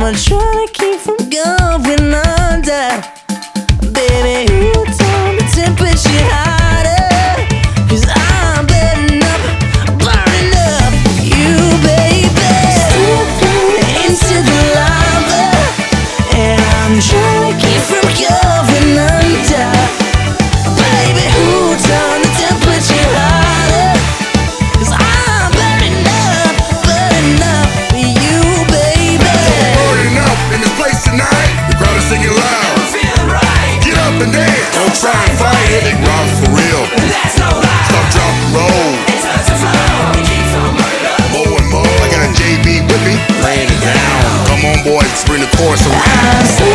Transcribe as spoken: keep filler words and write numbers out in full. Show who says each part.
Speaker 1: I'm trying to keep from going under. Baby, who told the temperature hotter? Cause I'm burning up, burning up you, baby. Step into the lava, and I'm trying to keep from going under. Baby, who told the temperature hotter? Cause I'm burning up, burning up for you, baby.
Speaker 2: Burning up in this place tonight. The crowd is singing loud.
Speaker 3: I'm feeling right.
Speaker 2: Get up and dance. Don't try and fight it. Big Rob's for real.
Speaker 3: That's no lie.
Speaker 2: Stop, drop, and roll.
Speaker 3: It turns to flow. We keep on burning up.
Speaker 2: Mo and Mo. I got J B with me. Laying it down. Come on, boys. Bring the chorus around.